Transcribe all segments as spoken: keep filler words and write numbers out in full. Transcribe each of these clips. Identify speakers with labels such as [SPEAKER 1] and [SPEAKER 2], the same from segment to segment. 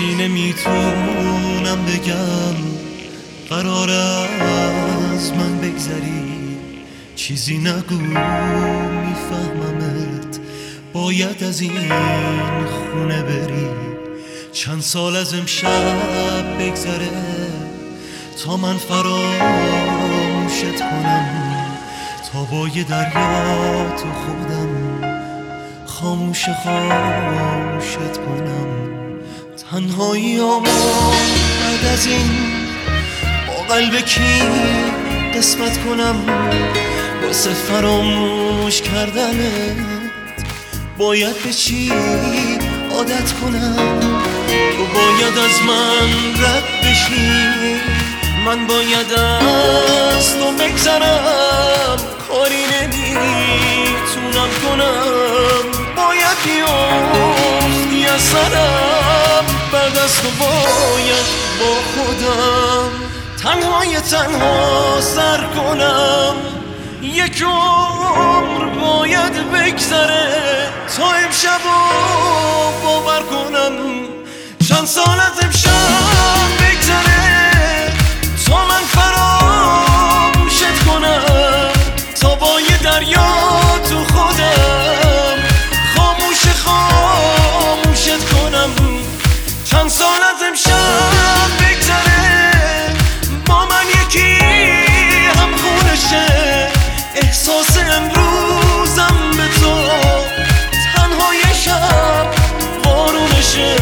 [SPEAKER 1] چیزی نمیتونم بگم، قرار از من بگذری، چیزی نگو میفهممت، باید از این خونه بری. چند سال از امشب بگذره تا من فراموشت کنم، تا با یه دریا تو خودم خاموش خاموشت کنم. تنهایی آمد بعد از این با قلب کی قسمت کنم، واسه فراموش کردنت باید به چی عادت کنم. تو باید از من رد بشی، من باید از تو بگذرم، کاری نمیتونم کنم، باید بیافتی از سرم، بعد از تو باید با خودم تنهای تنها سر کنم. یک عمر باید بگذره تا امشب رو باور کنم، چند سال از امشب بگذره تا من فراموشت کنم، تا با یه دریا تو خودم خاموش خاموشت کنم. چند سال از امشب بگذره با من یکی هم خونشه، احساس امروزم به تو تنهای شب بارونشه.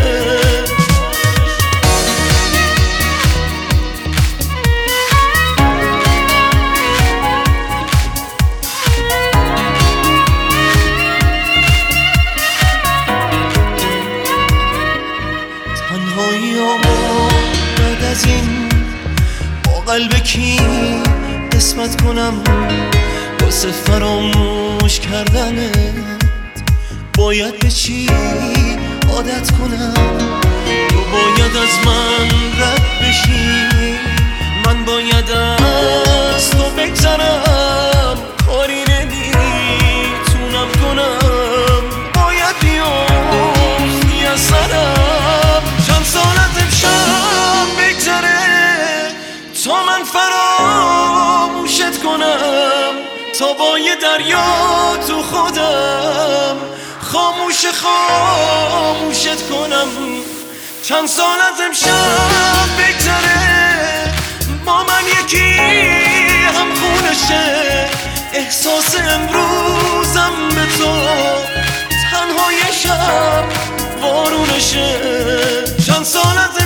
[SPEAKER 1] تنهایی آمد بعد از این با قلب کی قسمت کنم، واسه فراموش کردنت باید به چی عادت کنم. تو باید از من رد بشی، من باید از تو بگذرم، کاری نمیتونم کنم، باید بیافتی از سرم. چند سال از امشب بگذره تا من فراموشت کنم، تا با یه دریا تو خودم خاموش خاموشت کنم. چند سال از امشب بگذره با من یکی هم خونشه، احساس امروزم به تو تنهای شب بارونشه. چند سال از